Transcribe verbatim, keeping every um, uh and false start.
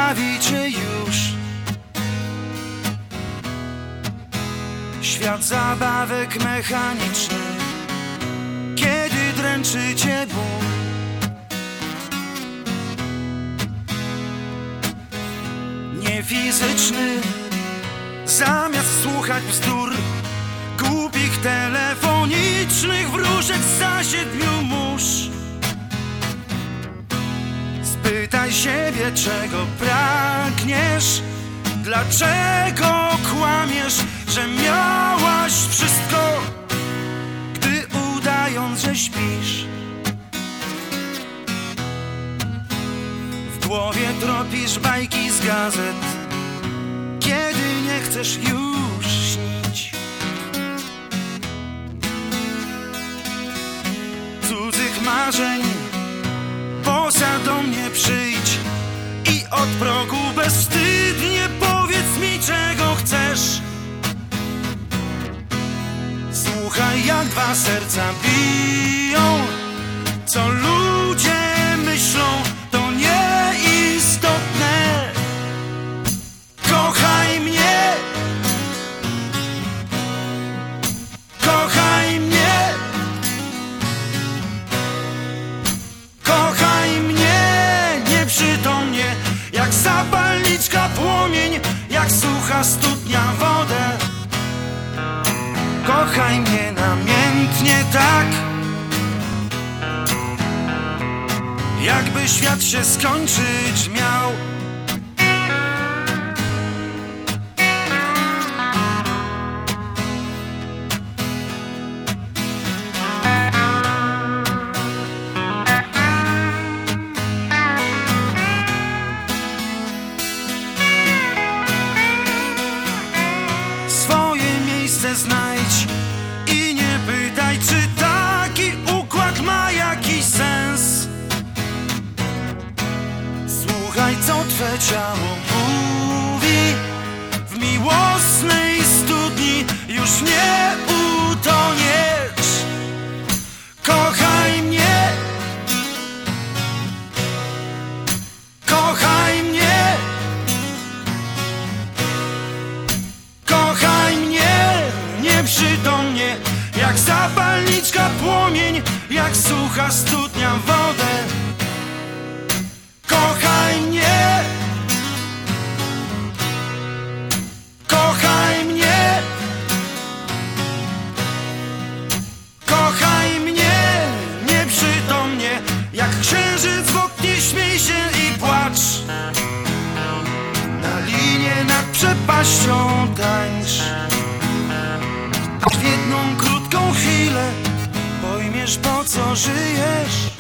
bawi cię już. Świat zabawek mechanicznych, kiedy dręczy cię ból. Niefizyczny, zamiast słuchać bzdur głupich telefonicznych wróżek za siedmiu mórz. Spytaj siebie, czego pragniesz, dlaczego kłamiesz, że miałaś wszystko, gdy udając, że śpisz. W głowie tropisz bajki z gazet, kiedy nie chcesz już śnić. Cudzych marzeń, poza do mnie przyjdź i od progu bezwstydnie powiedz mi, czego chcesz. Słuchaj, jak dwa serca biją, co ludzie myślą, to nieistotne. Kochaj mnie, kochaj mnie, kochaj mnie nieprzytomnie, jak zapalniczka płomień, jak sucha studnia wodę. Kochaj mnie namiętnie tak, jakby świat się skończyć miał. Swoje miejsce znajdź i nie pytaj, czy taki układ ma jakiś sens. Słuchaj, co twe ciało mówi, w miłosnej studni już nie utoniesz. Kochaj mnie, kochaj mnie, kochaj mnie nieprzytomnie, jak zapalniczka płomień, jak sucha studnia wodę. Kochaj mnie, kochaj mnie, kochaj mnie nieprzytomnie, jak księżyc w oknie, śmiej się i płacz. Na linie nad przepaścią tańcz. W jedną krótką chwilę pojmiesz, po co żyjesz.